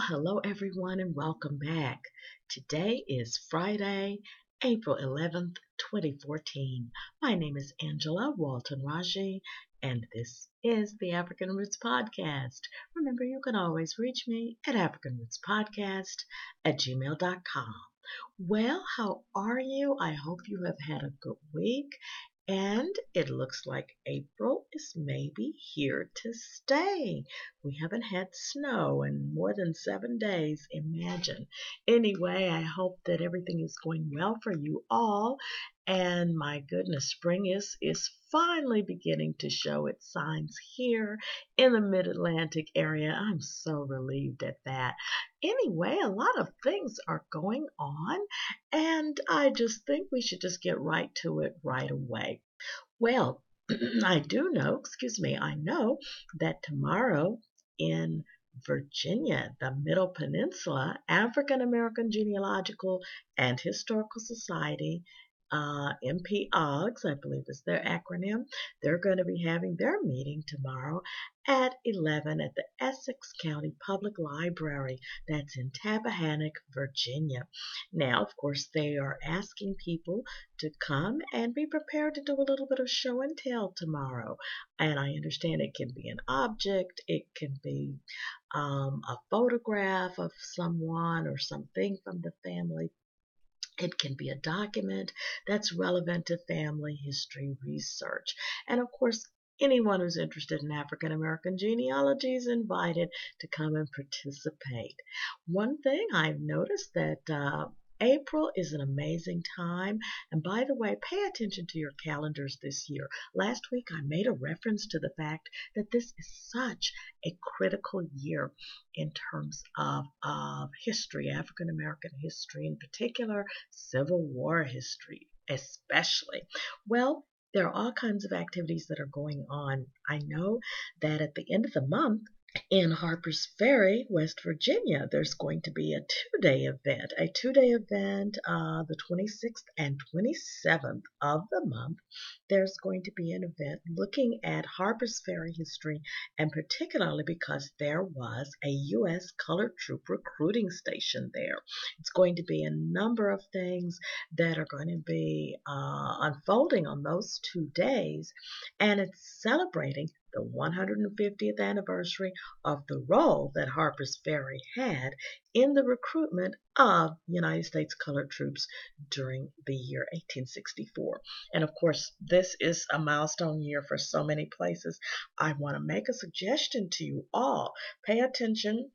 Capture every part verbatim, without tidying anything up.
hello everyone, and welcome back. Today is Friday, April eleventh, twenty fourteen. My name is Angela Walton Raji, and this is the African Roots Podcast. Remember, you can always reach me at African Roots Podcast at gmail dot com. Well, how are you? I hope you have had a good week. And it looks like April is maybe here to stay. We haven't had snow in more than seven days, imagine. Anyway, I hope that everything is going well for you all. And my goodness, spring is, is finally beginning to show its signs here in the Mid Atlantic area. I'm so relieved at that. Anyway, a lot of things are going on, and I just think we should just get right to it right away. Well, I do know, excuse me, I know that tomorrow in Virginia, the Middle Peninsula, African American Genealogical and Historical Society, uh, M P O G S, I believe is their acronym, they're going to be having their meeting tomorrow at eleven at the Essex County Public Library. That's in Tappahannock, Virginia. Now, of course, they are asking people to come and be prepared to do a little bit of show and tell tomorrow. And I understand it can be an object, it can be um, a photograph of someone or something from the family. It can be a document that's relevant to family history research. And of course, anyone who's interested in African American genealogy is invited to come and participate. One thing I've noticed that uh, April is an amazing time. And by the way, pay attention to your calendars this year. Last week I made a reference to the fact that this is such a critical year in terms of, of history, African American history in particular, Civil War history especially. Well, there are all kinds of activities that are going on. I know that at the end of the month, in Harpers Ferry, West Virginia, there's going to be a two-day event, a two-day event, uh, the twenty-sixth and twenty-seventh of the month. There's going to be an event looking at Harpers Ferry history, and particularly because there was a U S colored troop recruiting station there. It's going to be a number of things that are going to be uh, unfolding on those two days, and it's celebrating the one hundred fiftieth anniversary of the role that Harpers Ferry had in the recruitment of United States colored troops during the year eighteen sixty-four. And of course, this is a milestone year for so many places. I want to make a suggestion to you all. Pay attention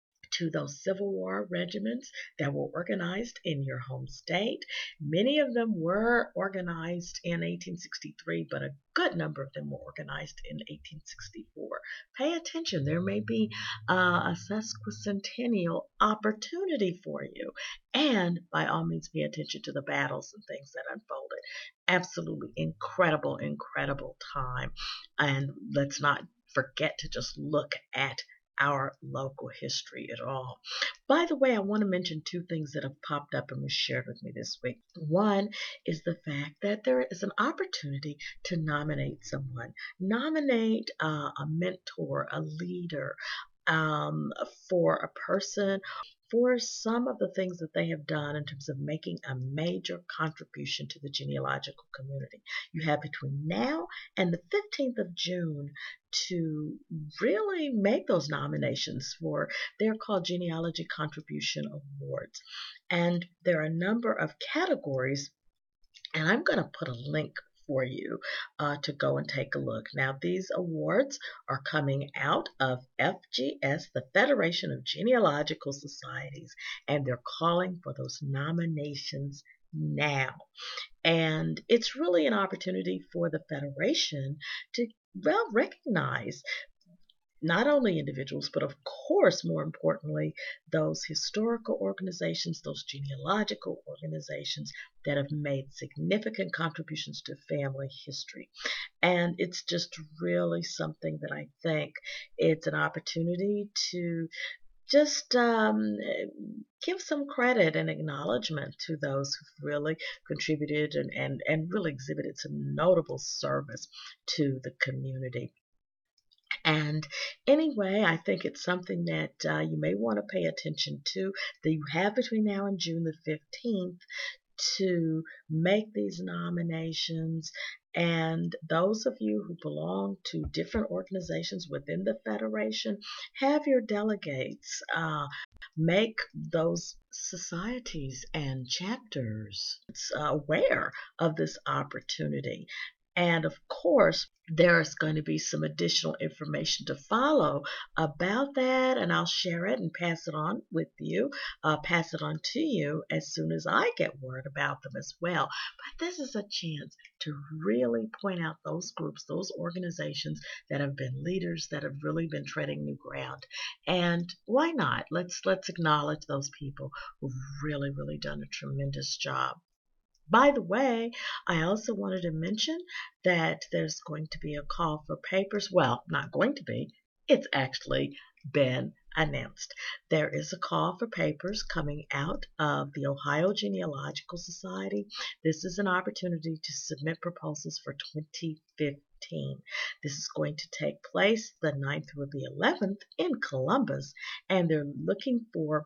to those Civil War regiments that were organized in your home state. Many of them were organized in eighteen sixty-three, but a good number of them were organized in eighteen sixty-four. Pay attention. There may be uh, a sesquicentennial opportunity for you. And by all means, pay attention to the battles and things that unfolded. Absolutely incredible, incredible time. And let's not forget to just look at our local history at all. By the way, I want to mention two things that have popped up and were shared with me this week. One is the fact that there is an opportunity to nominate someone, nominate uh, a mentor, a leader, um, for a person for some of the things that they have done in terms of making a major contribution to the genealogical community. You have between now and the fifteenth of June to really make those nominations for, they're called Genealogy Contribution Awards. And there are a number of categories, and I'm going to put a link for you uh, to go and take a look. Now, these awards are coming out of F G S, the Federation of Genealogical Societies, and they're calling for those nominations now. And it's really an opportunity for the Federation to, well, recognize not only individuals, but of course, more importantly, those historical organizations, those genealogical organizations that have made significant contributions to family history. And it's just really something that I think it's an opportunity to just um, give some credit and acknowledgement to those who've really contributed and, and, and really exhibited some notable service to the community. And anyway, I think it's something that uh, you may want to pay attention to, that you have between now and June the fifteenth to make these nominations. And those of you who belong to different organizations within the Federation, have your delegates uh, make those societies and chapters uh, aware of this opportunity. And of course, there's going to be some additional information to follow about that, and I'll share it and pass it on with you, uh, pass it on to you as soon as I get word about them as well. But this is a chance to really point out those groups, those organizations that have been leaders, that have really been treading new ground. And why not? Let's let's acknowledge those people who've really, really done a tremendous job. By the way, I also wanted to mention that there's going to be a call for papers. Well, not going to be, it's actually been announced. There is a call for papers coming out of the Ohio Genealogical Society. This is an opportunity to submit proposals for twenty fifteen. This is going to take place the ninth through the eleventh in Columbus, and they're looking for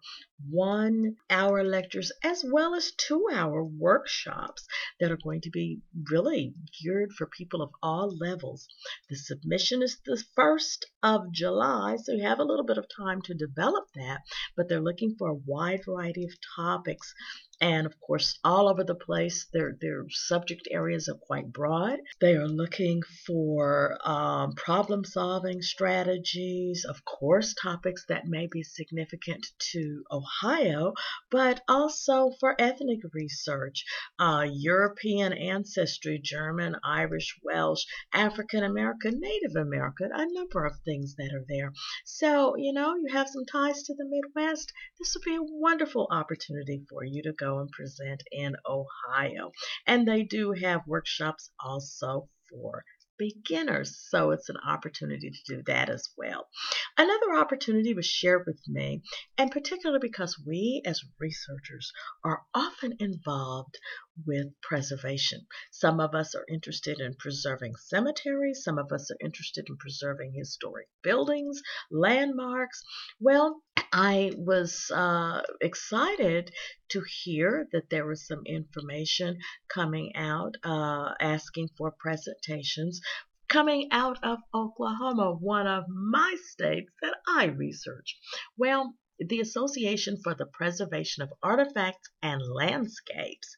one hour lectures as well as two hour workshops that are going to be really geared for people of all levels. The submission is the first of July, so you have a little bit of time to develop that, but they're looking for a wide variety of topics. And of course, all over the place, their their subject areas are quite broad. They are looking for um, problem solving strategies, of course, topics that may be significant to Ohio, but also for ethnic research, uh, European ancestry, German, Irish, Welsh, African American, Native American, a number of things that are there. So, you know, you have some ties to the Midwest. This would be a wonderful opportunity for you to go and present in Ohio. And they do have workshops also for beginners, so it's an opportunity to do that as well. Another opportunity was shared with me, and particularly because we as researchers are often involved with preservation. Some of us are interested in preserving cemeteries, some of us are interested in preserving historic buildings, landmarks. Well, I was uh, excited to hear that there was some information coming out uh, asking for presentations coming out of Oklahoma, one of my states that I research. Well, the Association for the Preservation of Artifacts and Landscapes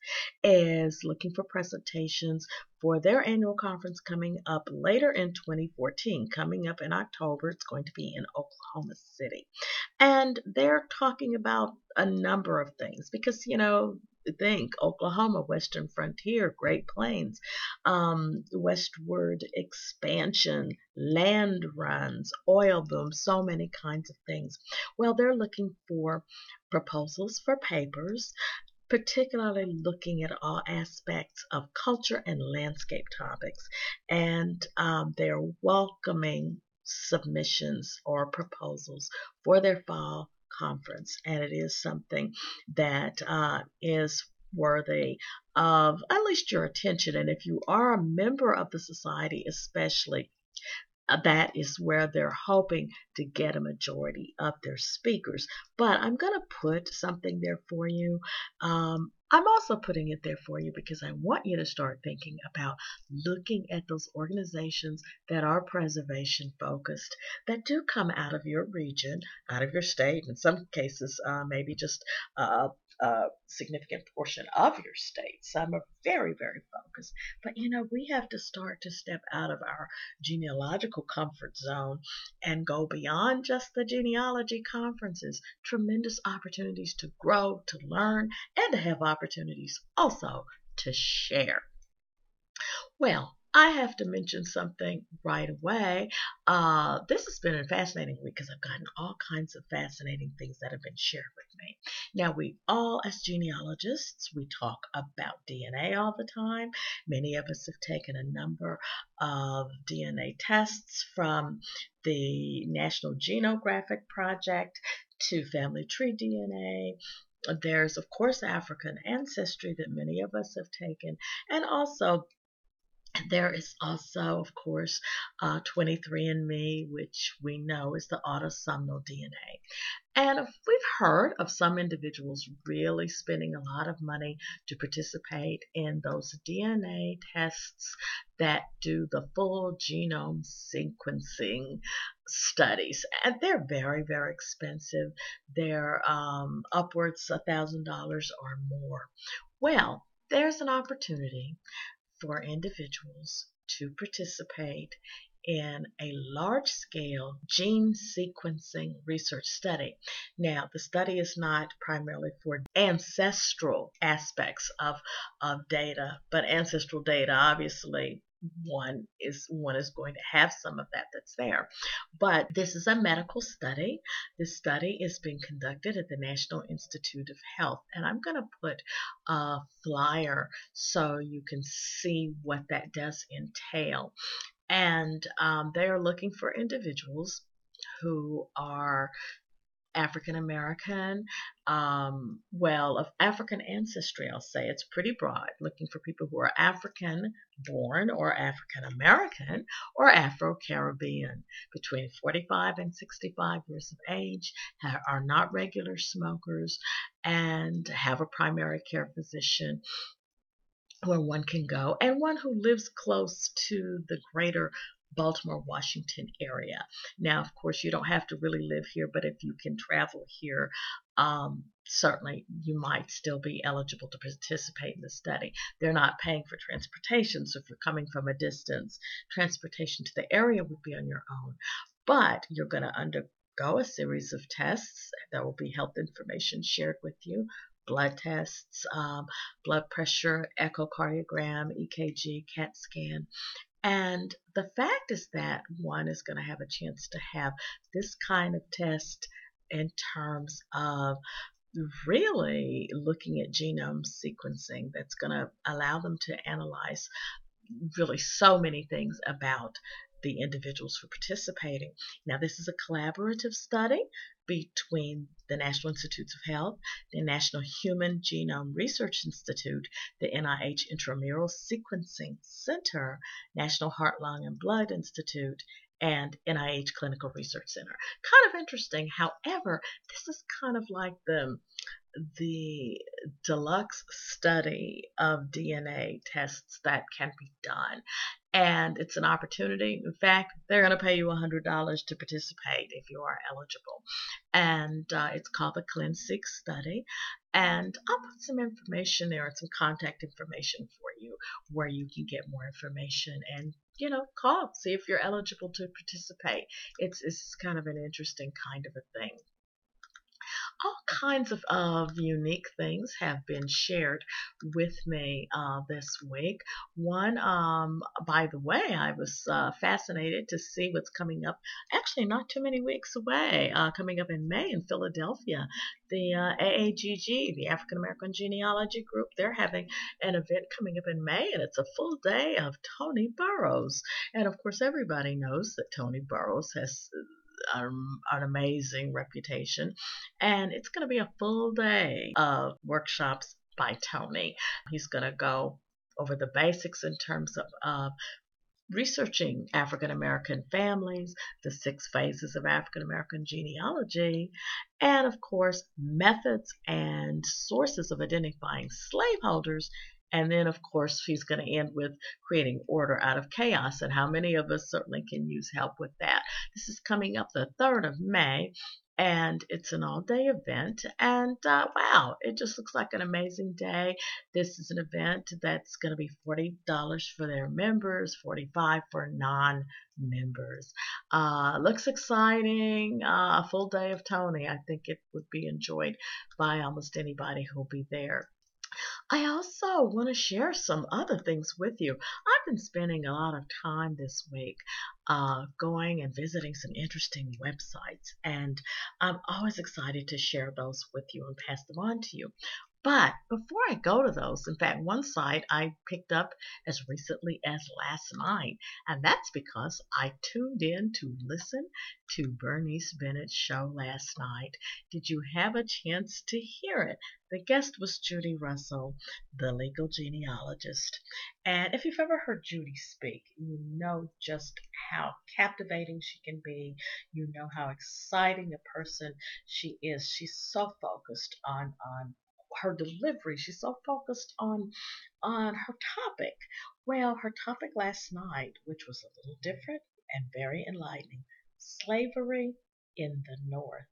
is looking for presentations for their annual conference coming up later in twenty fourteen. Coming up in October, it's going to be in Oklahoma City. And they're talking about a number of things because, you know, think Oklahoma, Western Frontier, Great Plains, um, westward expansion, land runs, oil boom, so many kinds of things. Well, they're looking for proposals for papers, particularly looking at all aspects of culture and landscape topics. And um, they're welcoming submissions or proposals for their fall conference. And it is something that uh, is worthy of at least your attention. And if you are a member of the society, especially, uh, that is where they're hoping to get a majority of their speakers. But I'm going to put something there for you. Um, I'm also putting it there for you because I want you to start thinking about looking at those organizations that are preservation focused, that do come out of your region, out of your state, in some cases, uh, maybe just uh, a significant portion of your state. Some are very, very focused. But you know, we have to start to step out of our genealogical comfort zone and go beyond just the genealogy conferences. Tremendous opportunities to grow, to learn, and to have opportunities also to share. Well, I have to mention something right away. Uh, this has been a fascinating week because I've gotten all kinds of fascinating things that have been shared with me. Now, we all, as genealogists, we talk about D N A all the time. Many of us have taken a number of D N A tests, from the National Genographic Project to Family Tree D N A. There's, of course, African ancestry that many of us have taken, and also There is also, of course, uh, twenty-three and me, which we know is the autosomal D N A. And we've heard of some individuals really spending a lot of money to participate in those D N A tests that do the full genome sequencing studies. And they're very, very expensive. They're um, upwards a thousand dollars or more. Well, there's an opportunity for individuals to participate in a large scale gene sequencing research study. Now, the study is not primarily for ancestral aspects of, of data, but ancestral data, obviously, one is one is going to have some of that that's there. But this is a medical study. This study is being conducted at the National Institute of Health, and I'm going to put a flyer so you can see what that does entail. And um, they are looking for individuals who are African American, um, well, of African ancestry, I'll say. It's pretty broad, looking for people who are African born or African American or Afro Caribbean between forty-five and sixty-five years of age, ha- are not regular smokers, and have a primary care physician where one can go, and one who lives close to the greater Baltimore, Washington area. Now, of course, you don't have to really live here, but if you can travel here, um, certainly you might still be eligible to participate in the study. They're not paying for transportation, so if you're coming from a distance, transportation to the area would be on your own. But you're going to undergo a series of tests. There will be health information shared with you, blood tests, um, blood pressure, echocardiogram, E K G, CAT scan. And the fact is that one is going to have a chance to have this kind of test in terms of really looking at genome sequencing that's going to allow them to analyze really so many things about the individuals who are participating. Now, this is a collaborative study between the National Institutes of Health, the National Human Genome Research Institute, the N I H Intramural Sequencing Center, National Heart, Lung, and Blood Institute, and N I H Clinical Research Center. Kind of interesting. However, this is kind of like the the deluxe study of D N A tests that can be done. And it's an opportunity. In fact, they're going to pay you one hundred dollars to participate if you are eligible. And uh, it's called the ClinSeq study. And I'll put some information there and some contact information for you where you can get more information and, you know, call, see if you're eligible to participate. It's, it's kind of an interesting kind of a thing. All kinds of, of unique things have been shared with me uh, this week. One, um, by the way, I was uh, fascinated to see what's coming up, actually, not too many weeks away, uh, coming up in May in Philadelphia. The uh, A A G G, the African American Genealogy Group, they're having an event coming up in May, and it's a full day of Tony Burrows. And of course, everybody knows that Tony Burrows has um, an amazing reputation. And it's going to be a full day of workshops by Tony. He's going to go over the basics in terms of uh, researching African American families, the six phases of African American genealogy, and of course, methods and sources of identifying slaveholders. And then, of course, he's going to end with creating order out of chaos, and how many of us certainly can use help with that. This is coming up the third of May, and it's an all day event. And uh, wow, it just looks like an amazing day. This is an event that's going to be forty dollars for their members, forty-five dollars for non members. Uh, looks exciting. Uh, a full day of Tony. I think it would be enjoyed by almost anybody who'll be there. I also want to share some other things with you. I've been spending a lot of time this week uh, going and visiting some interesting websites, and I'm always excited to share those with you and pass them on to you. But before I go to those, in fact, one site I picked up as recently as last night, and that's because I tuned in to listen to Bernice Bennett's show last night. Did you have a chance to hear it? The guest was Judy Russell, the legal genealogist. And if you've ever heard Judy speak, you know just how captivating she can be. You know how exciting a person she is. She's so focused on on her delivery. She's so focused on on her topic. Well, her topic last night, which was a little different and very enlightening, slavery in the North.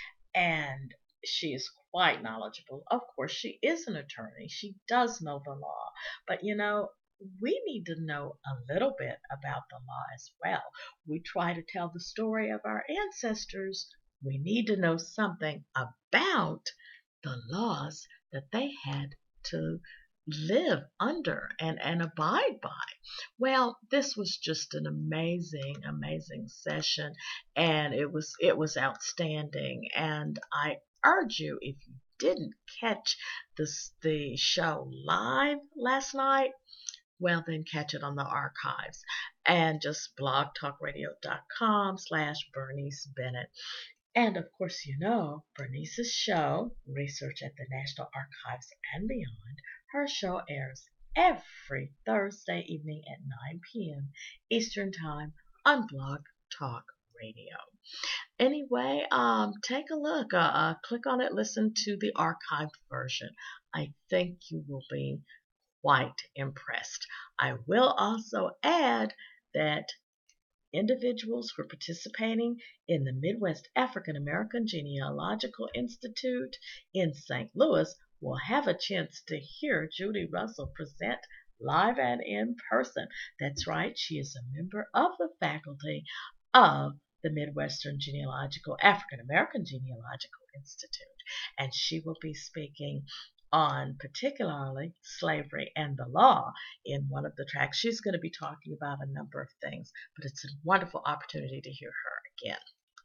And she is quite knowledgeable. Of course, she is an attorney. She does know the law. But you know, we need to know a little bit about the law as well. We try to tell the story of our ancestors. We need to know something about the laws that they had to live under and, and abide by. Well, this was just an amazing, amazing session, and it was it was outstanding. And I urge you, if you didn't catch this the show live last night, well then catch it on the archives and just blogtalkradio.com slash Bernice Bennett. And of course, you know, Bernice's show, Research at the National Archives and Beyond, her show airs every Thursday evening at nine p.m. Eastern Time on Blog Talk Radio. Anyway, um, take a look, uh, uh, click on it, listen to the archived version. I think you will be quite impressed. I will also add that individuals who are participating in the Midwest African American Genealogical Institute in Saint Louis will have a chance to hear Judy Russell present live and in person. That's right, she is a member of the faculty of the Midwestern Genealogical African American Genealogical Institute, and she will be speaking on particularly slavery and the law in one of the tracks. She's going to be talking about a number of things, but it's a wonderful opportunity to hear her again.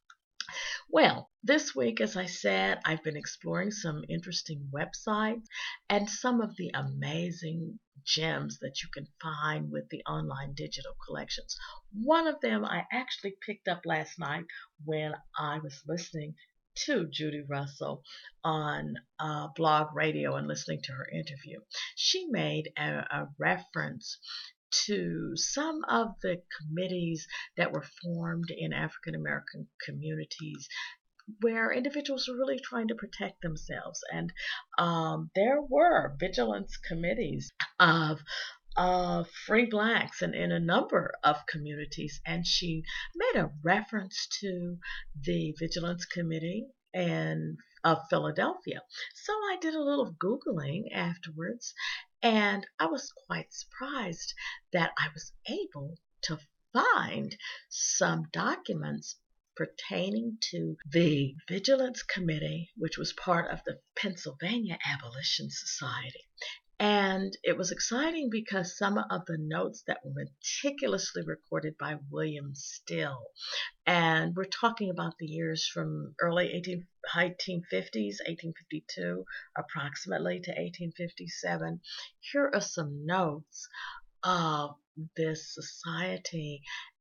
Well, this week, as I said, I've been exploring some interesting websites and some of the amazing gems that you can find with the online digital collections. One of them I actually picked up last night when I was listening to Judy Russell on uh, blog radio and listening to her interview. She made a, a reference to some of the committees that were formed in African American communities where individuals were really trying to protect themselves. And um, there were vigilance committees of of free blacks and in a number of communities. And she made a reference to the Vigilance Committee and of Philadelphia. So I did a little Googling afterwards, and I was quite surprised that I was able to find some documents pertaining to the Vigilance Committee, which was part of the Pennsylvania Abolition Society. And it was exciting because some of the notes that were meticulously recorded by William Still, and we're talking about the years from early eighteen fifties, eighteen fifty-two approximately, to eighteen fifty-seven. Here are some notes of this society,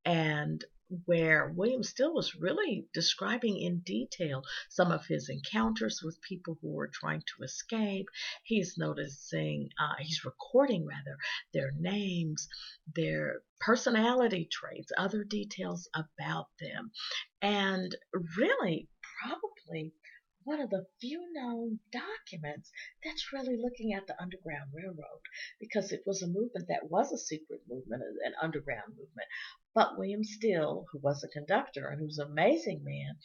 and where William Still was really describing in detail some of his encounters with people who were trying to escape. He's noticing, uh, he's recording rather, their names, their personality traits, other details about them. And really, probably one of the few known documents that's really looking at the Underground Railroad, because it was a movement that was a secret movement, an underground movement. But William Still, who was a conductor and who's an amazing man,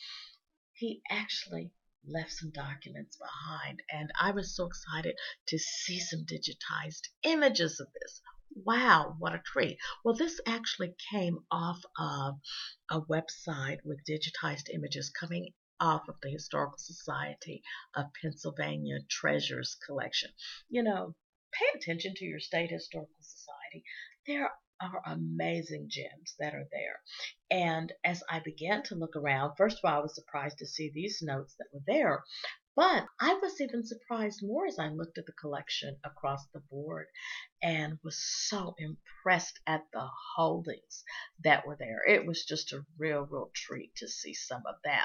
he actually left some documents behind. And I was so excited to see some digitized images of this. Wow, what a treat. Well, this actually came off of a website with digitized images coming off of the Historical Society of Pennsylvania Treasures Collection. You know, pay attention to your state historical society. There are amazing gems that are there. And as I began to look around, first of all, I was surprised to see these notes that were there. But I was even surprised more as I looked at the collection across the board and was so impressed at the holdings that were there. It was just a real, real treat to see some of that.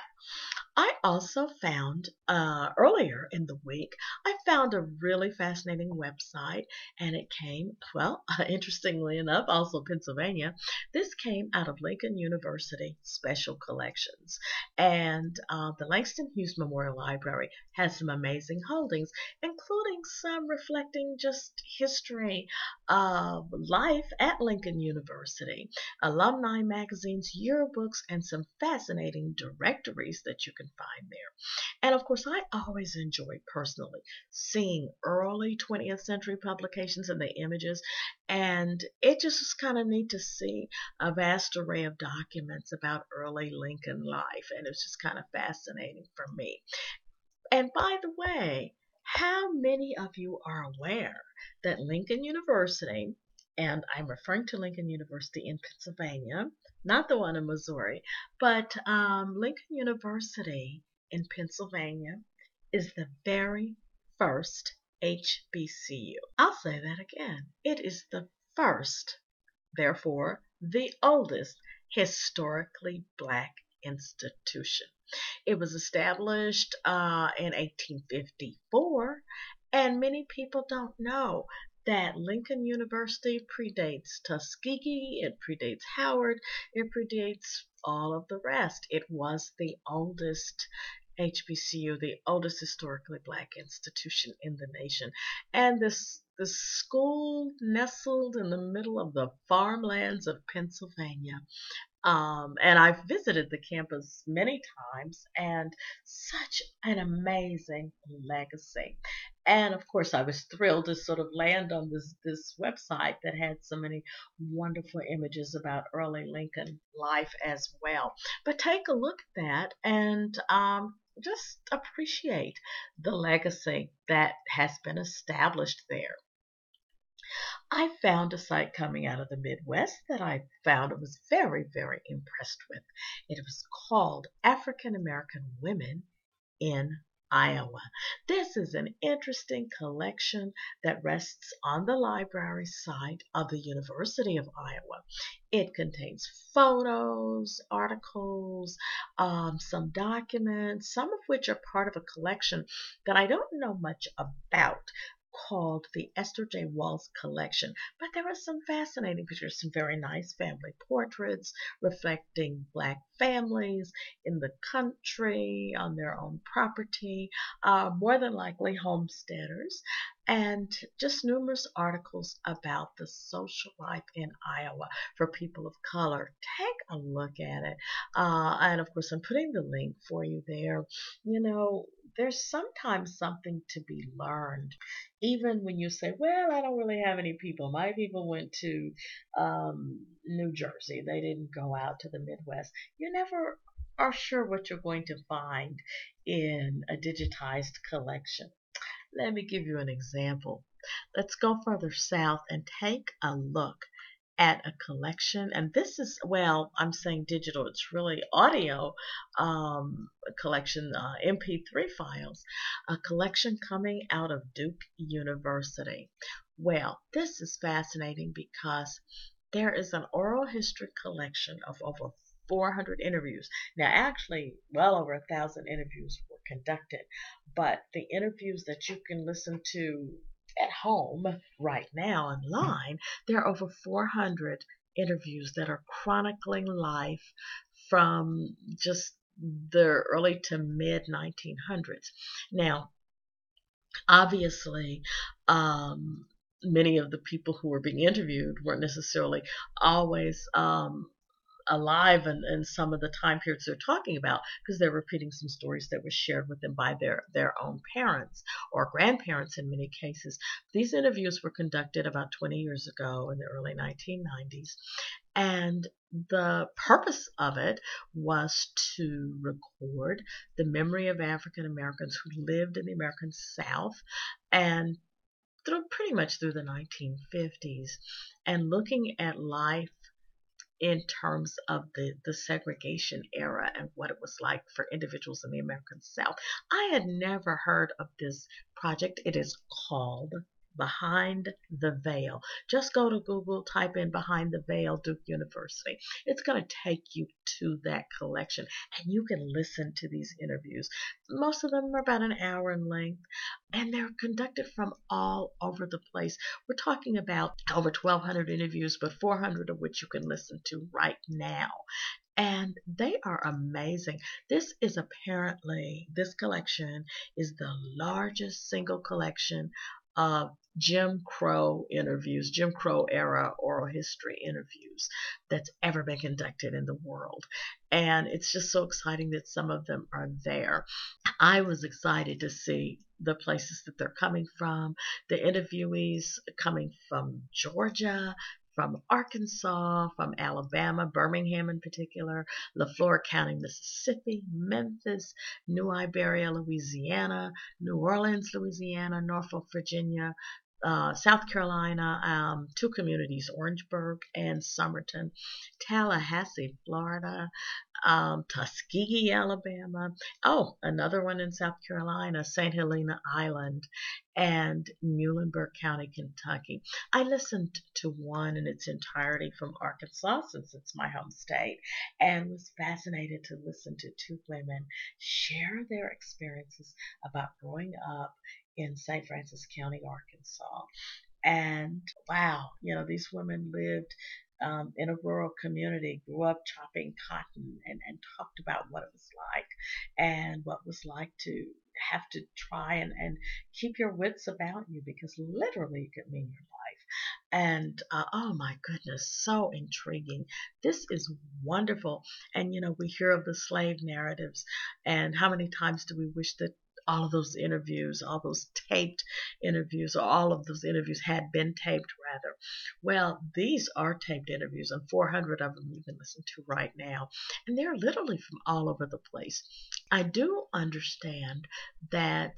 I also found uh, earlier in the week, I found a really fascinating website, and it came, well, interestingly enough, also Pennsylvania. This came out of Lincoln University Special Collections. And uh, the Langston Hughes Memorial Library has some amazing holdings, including some reflecting just history of life at Lincoln University, alumni magazines, yearbooks, and some fascinating directories that you can find there. And of course, I always enjoy personally seeing early twentieth century publications and the images, and it just was kind of neat to see a vast array of documents about early Lincoln life, and it was just kind of fascinating for me. And by the way, how many of you are aware that Lincoln University, and I'm referring to Lincoln University in Pennsylvania, not the one in Missouri, but um, Lincoln University in Pennsylvania is the very first H B C U. I'll say that again. It is the first, therefore, the oldest historically black institution. It was established uh, in eighteen fifty-four, and many people don't know that Lincoln University predates Tuskegee, it predates Howard, it predates all of the rest. It was the oldest H B C U, the oldest historically black institution in the nation. And this the school nestled in the middle of the farmlands of Pennsylvania, um, and I've visited the campus many times, and such an amazing legacy. And of course, I was thrilled to sort of land on this, this website that had so many wonderful images about early Lincoln life as well. But take a look at that and um, just appreciate the legacy that has been established there. I found a site coming out of the Midwest that I found I was very, very impressed with. It was called African American Women in Iowa. This is an interesting collection that rests on the library site of the University of Iowa. It contains photos, articles, um, some documents, some of which are part of a collection that I don't know much about, called the Esther J. Walls Collection. But there are some fascinating pictures, some very nice family portraits reflecting black families in the country on their own property, uh, more than likely homesteaders, and just numerous articles about the social life in Iowa for people of color. Take a look at it. Uh, and of course, I'm putting the link for you there. You know, there's sometimes something to be learned, even when you say, well, I don't really have any people. My people went to um, New Jersey. They didn't go out to the Midwest. You never are sure what you're going to find in a digitized collection. Let me give you an example. Let's go further south and take a look at a collection. And this is, well, I'm saying digital, it's really audio um, collection, uh, M P three files, a collection coming out of Duke University. Well, this is fascinating because there is an oral history collection of over four hundred interviews. Now, actually, well over a thousand interviews were conducted, but the interviews that you can listen to at home right now online, there are over four hundred interviews that are chronicling life from just the early to mid nineteen hundreds. Now, obviously, um, many of the people who were being interviewed weren't necessarily always um, alive in, in some of the time periods they're talking about, because they're repeating some stories that were shared with them by their, their own parents or grandparents in many cases. These interviews were conducted about twenty years ago in the early nineteen nineties. And the purpose of it was to record the memory of African Americans who lived in the American South and through pretty much through the nineteen fifties, and looking at life in terms of the, the segregation era and what it was like for individuals in the American South. I had never heard of this project. It is called Behind the Veil. Just go to Google, type in Behind the Veil, Duke University. It's going to take you to that collection, and you can listen to these interviews. Most of them are about an hour in length, and they're conducted from all over the place. We're talking about over twelve hundred interviews, but four hundred of which you can listen to right now. And they are amazing. This is apparently, this collection is the largest single collection of Jim Crow interviews, Jim Crow era oral history interviews that's ever been conducted in the world. And it's just so exciting that some of them are there. I was excited to see the places that they're coming from, the interviewees coming from Georgia, from Arkansas, from Alabama, Birmingham in particular, Leflore County, Mississippi, Memphis, New Iberia, Louisiana, New Orleans, Louisiana, Norfolk, Virginia, uh, South Carolina, um, two communities, Orangeburg and Somerton, Tallahassee, Florida, um, Tuskegee, Alabama. Oh, another one in South Carolina, Saint Helena Island, and Muhlenberg County, Kentucky. I listened to one in its entirety from Arkansas, since it's my home state, and was fascinated to listen to two women share their experiences about growing up in Saint Francis County, Arkansas. And wow, you know, these women lived um, in a rural community, grew up chopping cotton, and, and talked about what it was like and what it was like to have to try and, and keep your wits about you, because literally it could mean your life. And uh, oh my goodness, so intriguing. This is wonderful. And you know, we hear of the slave narratives, and how many times do we wish that all of those interviews, all those taped interviews, or all of those interviews had been taped, rather. Well, these are taped interviews, and four hundred of them you can listen to right now. And they're literally from all over the place. I do understand that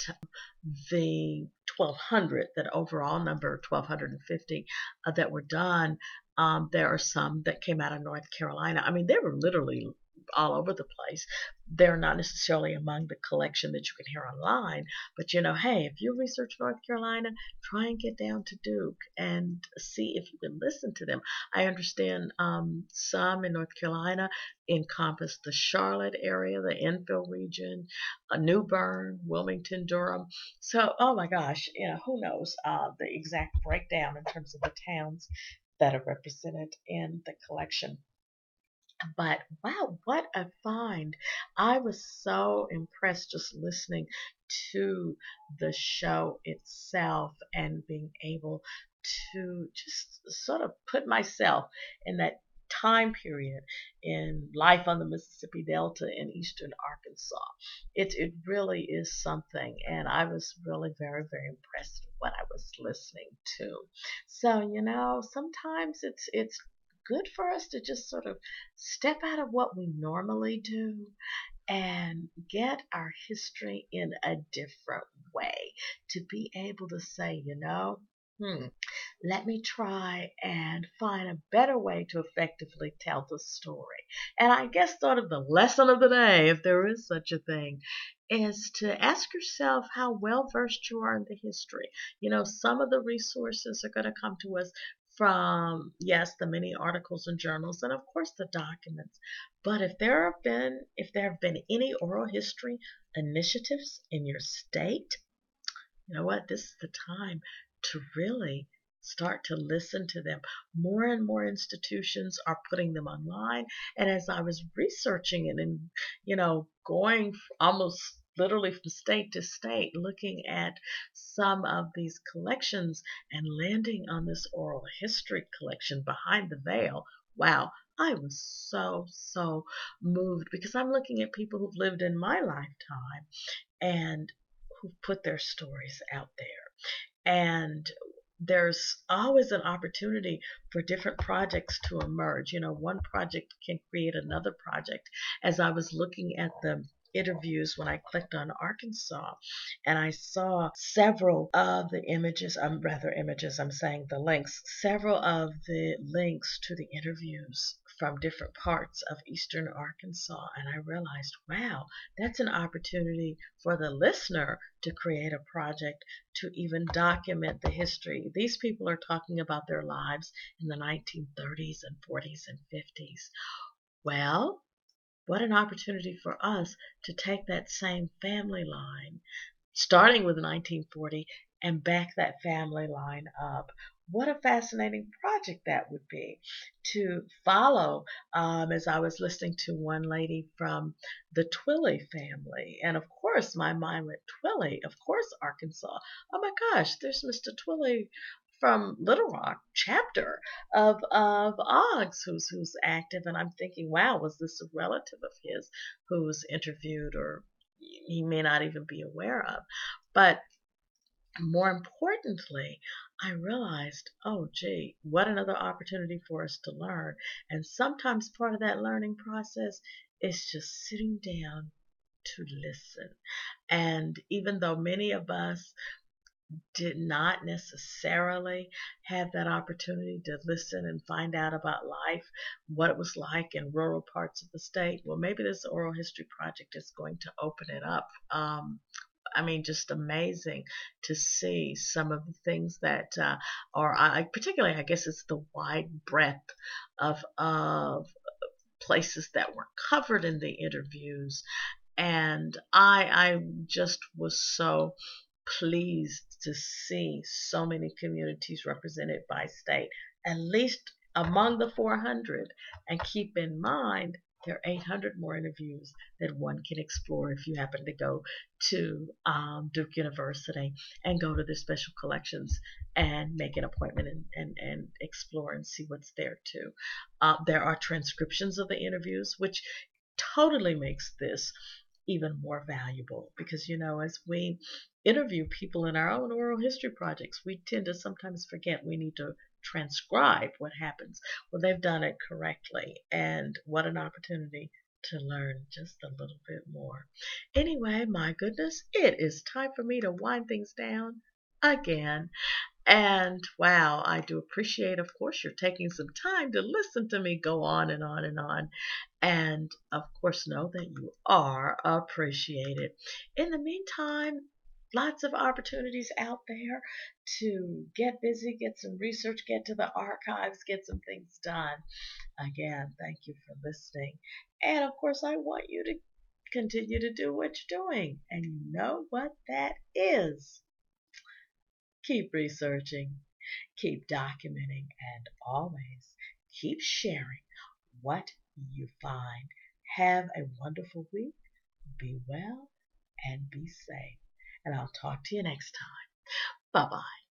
the twelve hundred, that overall number, twelve fifty, uh, that were done, um, there are some that came out of North Carolina. I mean, they were literally all over the place. They're not necessarily among the collection that you can hear online, but you know, hey, if you research North Carolina, try and get down to Duke and see if you can listen to them. I understand um, some in North Carolina encompass the Charlotte area, the Enfield region, uh, New Bern, Wilmington, Durham. So, oh my gosh, you know, who knows uh, the exact breakdown in terms of the towns that are represented in the collection. But wow, what a find. I was so impressed just listening to the show itself and being able to just sort of put myself in that time period in life on the Mississippi Delta in eastern Arkansas. It it really is something, and I was really very, very impressed with what I was listening to. So, you know, sometimes it's it's good for us to just sort of step out of what we normally do and get our history in a different way, to be able to say, you know, hmm, let me try and find a better way to effectively tell the story. And I guess sort of the lesson of the day, if there is such a thing, is to ask yourself how well versed you are in the history. You know, some of the resources are going to come to us from, yes, the many articles and journals, and of course the documents. But if there have been, if there have been any oral history initiatives in your state, you know what? This is the time to really start to listen to them. More and more institutions are putting them online. And as I was researching it and, you know, going almost literally from state to state, looking at some of these collections and landing on this oral history collection, Behind the Veil, wow, I was so, so moved, because I'm looking at people who've lived in my lifetime and who've put their stories out there. And there's always an opportunity for different projects to emerge. You know, one project can create another project. As I was looking at the interviews when I clicked on Arkansas, and I saw several of the images, um, rather images, I'm saying the links, several of the links to the interviews from different parts of eastern Arkansas. And I realized, wow, that's an opportunity for the listener to create a project to even document the history. These people are talking about their lives in the nineteen thirties and forties and fifties. Well, what an opportunity for us to take that same family line, starting with nineteen forty, and back that family line up. What a fascinating project that would be to follow. Um, as I was listening to one lady from the Twilley family, and of course my mind went, Twilley, of course, Arkansas. Oh my gosh, there's Mister Twilley from Little Rock chapter of of Oggs who's who's active, and I'm thinking, wow, was this a relative of his who's interviewed, or he may not even be aware of. But more importantly, I realized, oh, gee, what another opportunity for us to learn. And sometimes part of that learning process is just sitting down to listen. And even though many of us did not necessarily have that opportunity to listen and find out about life, what it was like in rural parts of the state, well, maybe this oral history project is going to open it up. Um, I mean, just amazing to see some of the things that uh, are, I, particularly, I guess it's the wide breadth of, of places that were covered in the interviews. And I, I just was so pleased to see so many communities represented by state, at least among the four hundred. And keep in mind, there are eight hundred more interviews that one can explore if you happen to go to um, Duke University and go to the special collections and make an appointment and, and, and explore and see what's there too. Uh, there are transcriptions of the interviews, which totally makes this even more valuable, because you know, as we interview people in our own oral history projects, we tend to sometimes forget we need to transcribe what happens. Well, they've done it correctly, and what an opportunity to learn just a little bit more. Anyway, my goodness, it is time for me to wind things down again. And wow, I do appreciate, of course, you're taking some time to listen to me go on and on and on. And of course, know that you are appreciated. In the meantime, lots of opportunities out there to get busy, get some research, get to the archives, get some things done. Again, thank you for listening. And of course, I want you to continue to do what you're doing. And you know what that is. Keep researching, keep documenting, and always keep sharing what you find. Have a wonderful week. Be well and be safe. And I'll talk to you next time. Bye bye.